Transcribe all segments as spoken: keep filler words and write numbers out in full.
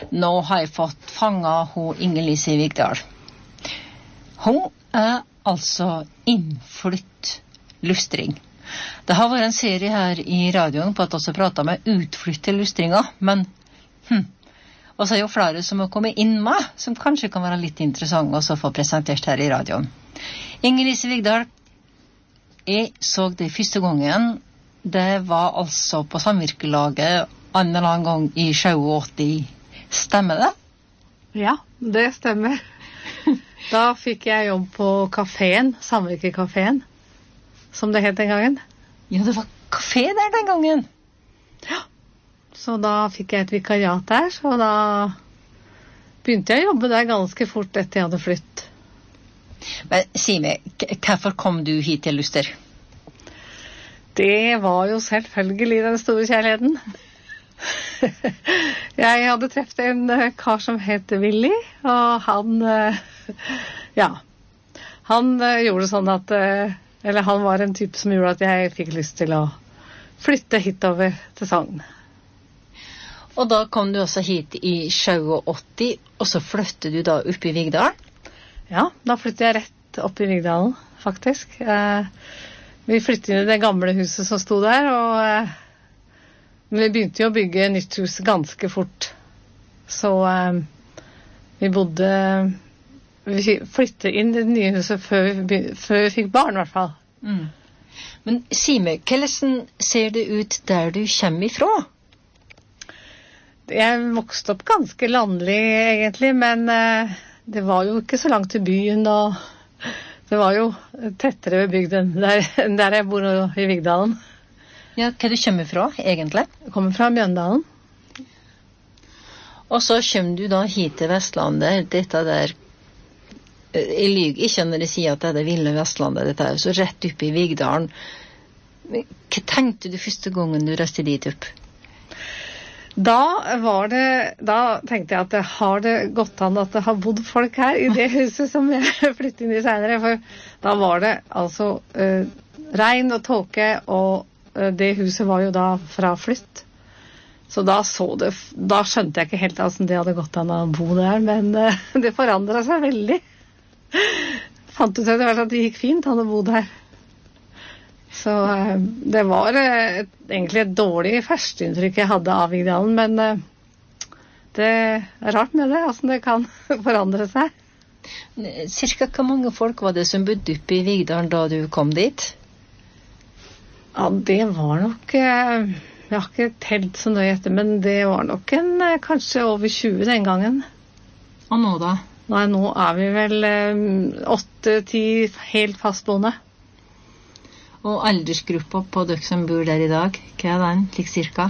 Nå har jeg fått fanget hun Inger-Lise Vigdal. Hun er altså innflytt lustring. Det har vært en serie her i radioen på at også prater med utflytte lustringer, men hm, og så er jo flere som har kommet inn med, som kanskje kan være litt interessant også å få presentert her i radioen. Inger-Lise Vigdal, jeg så det første gangen, det var altså på samvirkelaget en eller annen gang i åtti. Stemmer det? Ja, det stemmer. Da fikk jeg jobb på kaféen, Samvirkekaféen, som det het den gangen. Ja, det var kafé der den gangen. Ja, så da fikk jeg et vikariat der, så da begynte jeg å jobbe der ganske fort etter jeg hadde flytt. Men si meg, hvorfor kom du hit til Luster? Det var jo selvfølgelig den store kjærligheten. Jeg hadde treffet en kar som het Willy, og han, ja, han gjorde sånn at, eller han var en type som gjorde at jeg fikk lyst til å flytte hitover til Sogn. Og da kom du også hit i åtti, og så flyttet du da opp i Vigdal? Ja, da flyttet jeg rett opp i Vigdalen, faktisk. Vi flyttet inn i det gamle huset som stod der, og men vi begynte jo å bygge nytt hus ganske fort. Så eh, vi bodde, vi flyttet inn i det nye huset før vi, før vi fikk barn i hvert fall. Mm. Men si meg, hvordan ser det ut der du kommer ifra? Jeg vokste opp ganske landlig egentlig, men eh, det var jo ikke så langt til byen, og det var jo tettere ved bygden der, der jeg bor i Vigdalen. Ja, hva du kommer fra, egentlig? Jeg kommer fra Mjøndalen. Og så kommer du da hit til Vestlandet, dette der, jeg lyger ikke når jeg sier at det er det ville Vestlandet, dette er så rett oppe i Vigdalen. Hva tenkte du første gangen du reiste dit opp? Da var det, da tenkte jeg at det har det gått an at det har bodd folk her i det huset som jeg flyttet inn i senere, for da var det altså uh, regn og tåke, og det huset var jo da fra flytt. Så da så det, da skjønte jeg ikke helt hvordan det hadde gått an å bo der, men uh, det forandret seg veldig. Fant ut etter hvert at det gikk fint an å bo der. Så uh, det var uh, egentlig et dårlig førsteinntrykk jeg hadde av Vigdalen, men uh, det er rart med det, hvordan det kan forandre seg. Cirka hvor mange folk var det som bodde oppe i Vigdalen da du kom dit? Ja, det var nok, jeg har ikke telt så nøye etter, men det var nok en, kanskje over tjue den gangen. Og nå da? Nei, nå er vi vel åtte ti helt fastboende. Og aldersgruppa på dere som bor der i dag, hva er den, slik cirka?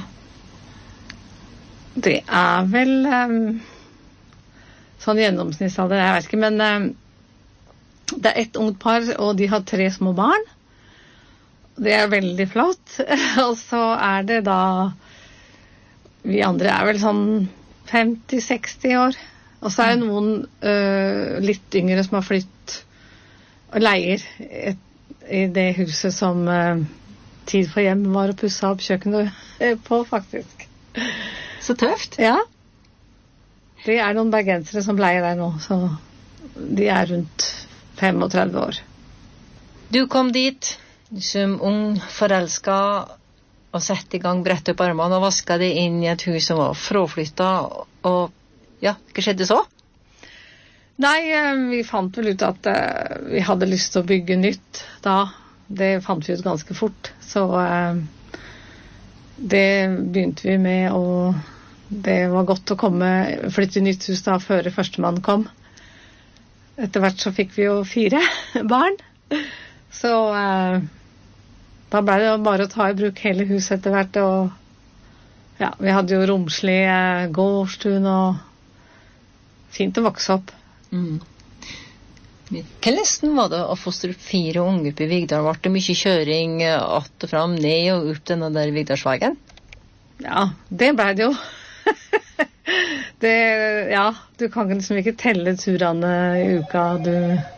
Det er vel um, sånn gjennomsnittsalder, jeg vet ikke, men um, det er et ungt par, og de har tre små barn. Det er veldig flott. Og så er det da, vi andre er vel sånn femti seksti år. Og så er det noen uh, litt yngre som har flytt og leier et, i det huset som uh, Tid for hjem var å pusse opp kjøkkenet på, faktisk. Så tøft. Ja. Det er noen bergensere som leier der nå, så de er rundt femogtredve år. Du kom dit som ung forelsket og sette i gang, brette opp armene og vaske det inn i et hus som var fraflyttet, og ja, hva skjedde så? Nei, vi fant vel ut at uh, vi hadde lyst til å bygge nytt da. Det fant vi ut ganske fort, så uh, det begynte vi med, og det var godt å komme, flytte i nytt hus da før førstemann kom. Etter hvert så fikk vi jo fire barn, så uh, da ble det jo bare å ta i bruk hele huset etter hvert, og ja, vi hadde jo romslig uh, gårdstuen, og fint å vokse opp. Mm. Hvordan var det å fostre opp fire unge oppe i Vigdal? Var det mye kjøring att og fram, ned og opp denne der Vigdalsveien? Ja, det ble det jo. det, ja, du kan liksom ikke telle turene i uka du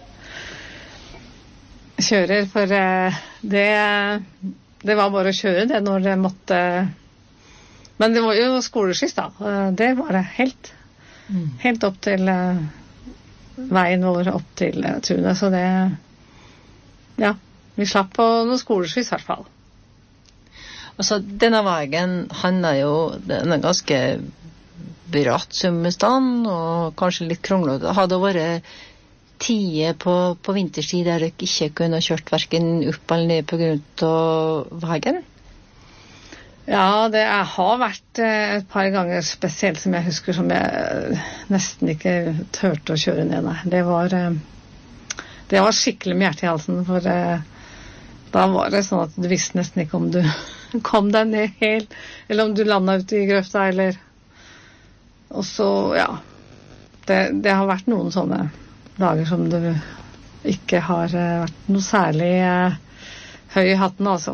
kjører, for det, det var bare å kjøre det når det måtte. Men det var jo skoleskyss da, det var det helt. Mm. Helt opp til uh, veien vår opp til uh, tunet. Så det, ja, vi slapp på noen skoleskyss i hvert fall. Altså, denne veien, han er jo, den er ganske bratt summestand, og kanskje litt kronglete. Har det vært tider på, på vinterstid der dere ikke kunne kjørt hverken opp eller ned på grunn av veien? Ja, det er, har vært et par ganger spesielt som jeg husker, som jeg nesten ikke tørte å kjøre ned. Nei. Det var, det var skikkelig med hjertet i halsen, for da var det sånn at du visste nesten ikke om du kom deg ned helt, eller om du landet ute i grøfta, eller... Og så, ja, det, det har vært noen sånne dager som det ikke har vært noe særlig høy i hatten, altså.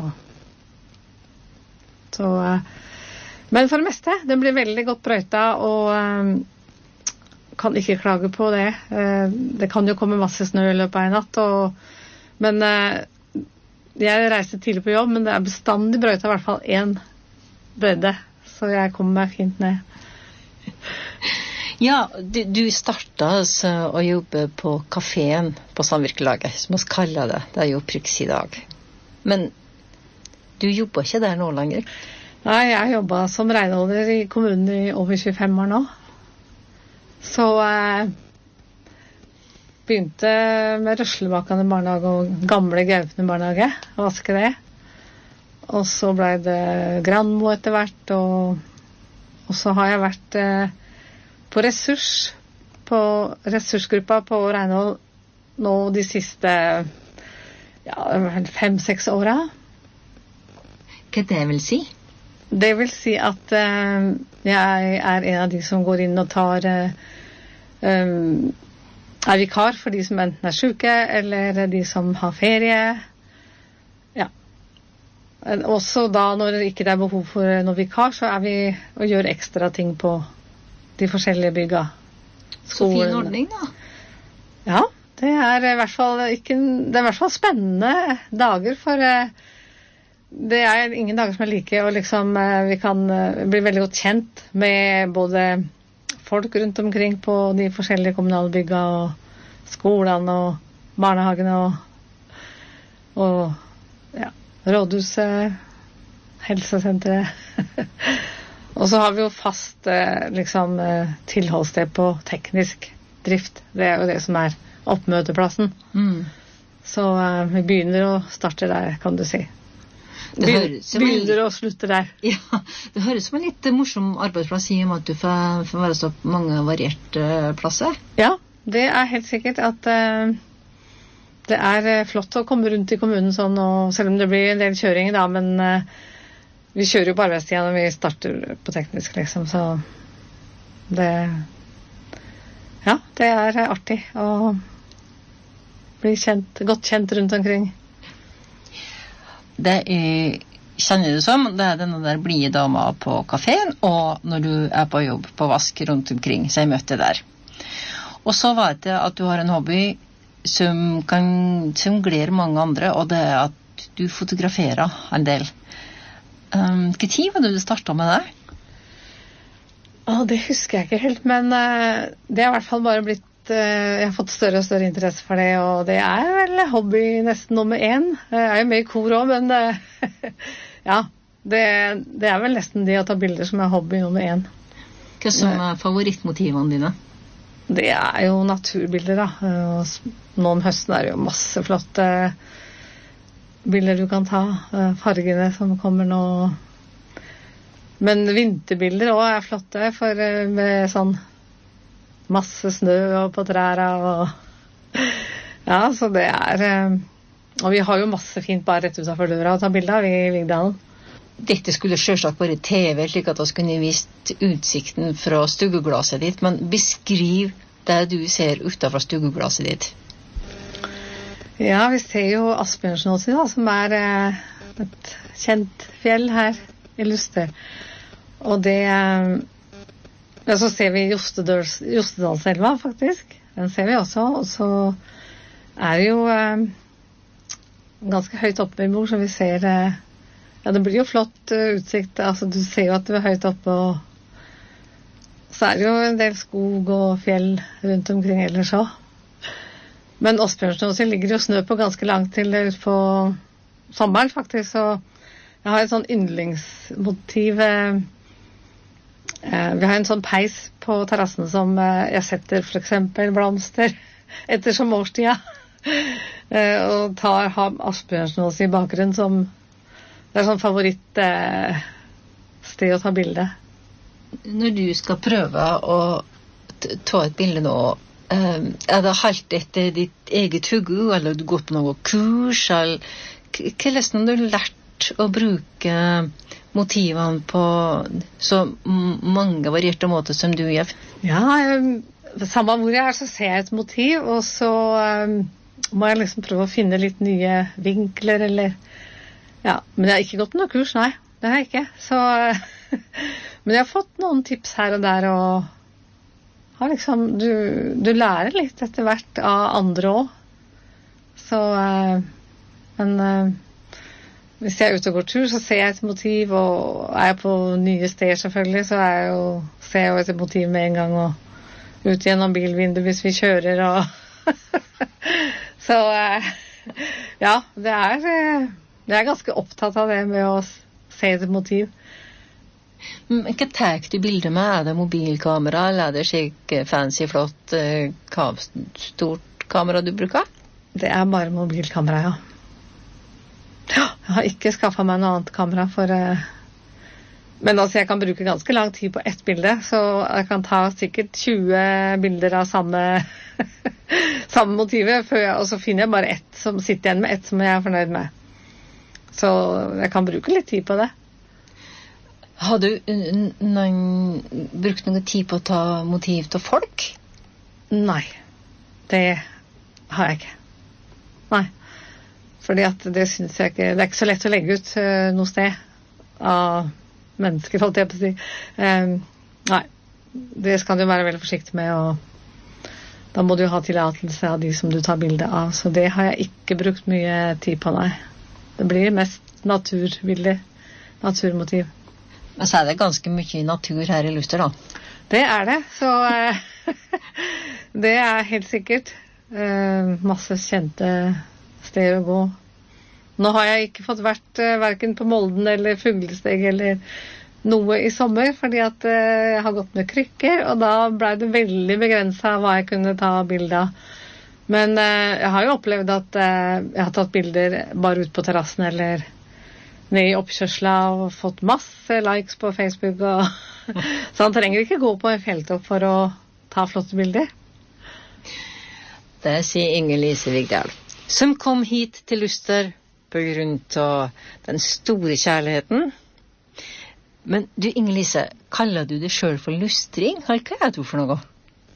Så, men for det meste, den blir veldig godt brøyta, og um, kan ikke klage på det. Uh, det kan jo komme masse snø i løpet av en natt, og, men uh, jeg reiser tidlig på jobb, men det er bestandig brøyta i hvert fall en bredde, så jeg kommer meg fint ned. Ja, du, du startet altså å jobbe på kaféen på Samvirkelaget, som vi kaller det. Det er jo priks i dag. Men du jobber ikke der nå lenger? Nei, jeg har jobbet som renholder i kommunen i over tjuefem år nå. Så eh, begynte med Røslebakkene barnehage og gamle Gaupne barnehage, å vaske det. Og så ble det Granmo etter hvert, og, og så har jeg vært eh, på ressurs, på ressursgruppa på renhold nå de siste ja, fem-seks åra. Hva det vil si? Det vil si at uh, jeg er en av de som går inn og tar uh, um, er vikar for de som enten er syke, eller de som har ferie. Ja. Også da når det ikke er behov for noen vikar, så er vi og gjør ekstra ting på de forskjellige bygga. Så fin ordning da. Ja, det er i hvert fall ikke, det er i hvert fall spennende dager, for uh, det er ingen dager som er like, og liksom vi kan bli veldig godt kjent med både folk rundt omkring på de forskjellige kommunale bygga, og skolene og barnehagene og, og ja, rådhuset, helsesenteret. Og så har vi jo fast liksom tilholdssted på teknisk drift. Det er jo det som er oppmøteplassen. Mm. Så vi begynner og starter der, kan du si. Begynner og slutter der. Ja, det høres som en litt morsom arbeidsplass i og med at du får, får være så mange varierte plasser. Ja, det er helt sikkert at uh, det er flott å komme rundt i kommunen sånn, og selv om det blir en del kjøring da, men uh, vi kjører jo på arbeidstida når vi starter på teknisk liksom, så det ja, det er artig å bli kjent, godt kjent rundt omkring. Det er, kjenner du som, det er denne der blide dama på kaféen, og når du er på jobb på vask rundt omkring, så jeg møtte der. Og så vet jeg at du har en hobby som, kan, som gleder mange andre, og det er at du fotograferer en del. Um, hva tid var det du startet med det? Å, det husker jeg ikke helt, men uh, det har i hvert fall bare blitt jeg har fått større og større interesse for det, og det er vel hobby nesten nummer én. Jeg er jo med i kor også, men det, ja, det, det er vel nesten det å ta bilder som er hobby nummer én. Hva som er favorittmotivene dine? Det er jo naturbilder da. Nå om høsten er det jo masse flotte bilder du kan ta. Fargene som kommer nå. Men vinterbilder også er flotte, for med sånn masse snø og på trærne og ja, så det er og vi har jo masse fint bare rett utenfor døra å ta bilder av i Vigdalen. Dette skulle selvsagt være T V, slik at vi kunne vist utsikten fra stueglaset ditt, men beskriv det du ser utenfor stueglaset ditt. Ja, vi ser jo Asbjørnsnåsen da, som er et kjent fjell her i Luster, og det ja, så ser vi Jostedalselva, faktisk. Den ser vi også. Og så er det jo eh, ganske høyt oppe vi bor, så vi ser eh, ja, det blir jo flott uh, utsikt. Altså, du ser jo at du er høyt oppe, og Så er det jo en del skog og fjell rundt omkring ellers også. Men Asbjørnsen ligger jo snø på ganske langt til ut på sommeren faktisk, så jeg har et sånn yndlingsmotiv. Eh, vi har en sånn peis på terrassen som eh, jeg setter for eksempel blomster etter som årstida. eh, og tar har Asbjørnsen i bakgrunnen som det er sånn favoritt eh, sted å ta bilde. Når du skal prøve å ta et bilde nå, er det helt etter ditt eget huggu, eller du går på noe kurs, eller hvordan har du lært å bruke motivene på så mange varierte måter som du gjør? Ja, samme hvor jeg er, så ser jeg et motiv, og så um, må jeg liksom prøve å finne litt nye vinkler, eller ja, men jeg har ikke gått på noe kurs, nei, det har jeg ikke, så men jeg har fått noen tips her og der, og har liksom, du, du lærer litt etter hvert av andre også. Så, uh, men uh, hvis jeg er ute og går tur, så ser jeg et motiv, og er jeg på nye steder selvfølgelig, så er jeg jo, ser jeg jo et motiv med en gang, og ut gjennom bilvinduet hvis vi kjører, og så, uh, ja, det er, uh, jeg er ganske opptatt av det med å se et motiv. Hva tar du bilder med? Er det mobilkamera, eller er det slik fancy, flott, kam- stort kamera du bruker? Det er bare mobilkamera, ja. Ja, jeg har ikke skaffet meg noe annet kamera for... Uh... Men altså, jeg kan bruke ganske lang tid på ett bilde, så jeg kan ta sikkert tjue bilder av samme, samme motivet, før jeg, og så finner jeg bare ett, som sitter igjen med ett som jeg er fornøyd med. Så jeg kan bruke litt tid på det. Har du noen, brukt noen tid på å ta motiv til folk? Nei, det har jeg ikke. Nei, fordi at det synes jeg ikke, det er ikke så lett å legge ut uh, noe sted av mennesker, holdt jeg på å si. Um, nei, det skal du være veldig forsiktig med, og da må du ha tillatelse av de som du tar bilde av, så det har jeg ikke brukt mye tid på, nei. Det blir mest naturbilder, naturmotiv. Men så er det ganske mye natur her i Luster, da. Det er det, så uh, det er helt sikkert uh, masse kjente steder å gå. Nå har jeg ikke fått vært uh, hverken på Molden eller Fuglesteg eller noe i sommer, fordi at uh, jeg har gått med krykker, og da ble det veldig begrenset hva jeg kunne ta bilder av. Men uh, jeg har jo opplevd at uh, jeg har tatt bilder bare ut på terrassen eller ned i oppkjørsla og fått masse likes på Facebook, og så han trenger ikke gå på en fjelltopp for å ta flotte bilder. Det sier Inger-Lise Vigdal, som kom hit til Luster på grunn av den store kjærligheten. Men du, Inger-Lise, kaller du det selv for lustring? Hva er det for noe?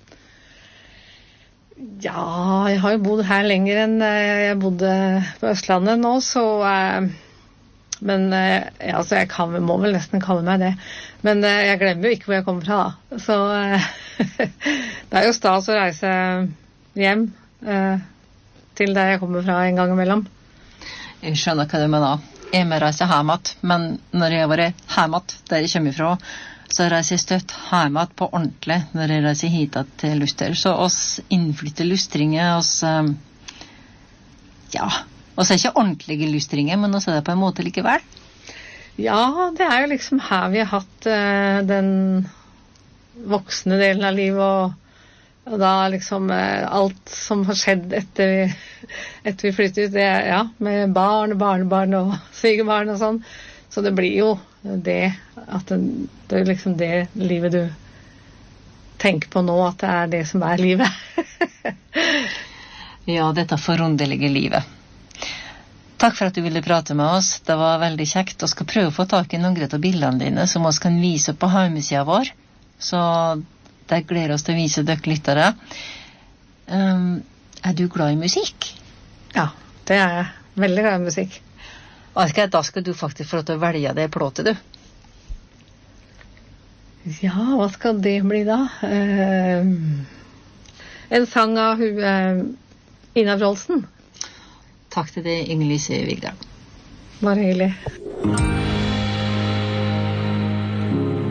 Ja, jeg har jo bodd her lenger enn jeg bodde på Østlandet nå, så... Men ja, altså, jeg kan, må vel nesten kalle meg det. Men jeg glemmer jo ikke hvor jeg kommer fra, da. Så det er jo stas å reise hjem eh, til der jeg kommer fra en gang imellom. Jeg skjønner hva du mener. Jeg må reise hjemat, men når jeg har vært hjemat der jeg kommer fra, så reiser jeg støtt hjemat på ordentlig når jeg reiser hit til Luster. Så oss innflytte lustringer, oss... Eh, ja... Og så er det ikke ordentlige lustringer, men også er det på en måte likevel. Ja, det er jo liksom her vi har hatt uh, den voksne delen av livet, og, og da liksom uh, alt som har skjedd etter, etter vi flyttet ut, det er ja, med barn, barnebarn og svigerbarn og sånn. Så det blir jo det, at det, det er liksom det livet du tenker på nå, at det er det som er livet. Ja, dette forunderlige livet. Takk for at du ville prate med oss. Det var veldig kjekt. Vi skal prøve å få tak i noen av bildene dine som vi kan vise på hjemmesiden vår. Så det gleder oss til å vise dere lyttere. Um, er du glad i musikk? Ja, det er jeg. Veldig glad i musikk. Og da skal du faktisk få lov til å velge det plåtet, du. Ja, hva skal det bli da? Uh, en sang av uh, Ina Wroldsen. Takk til deg, Inger-Lise Vigdal. Bare hyggelig.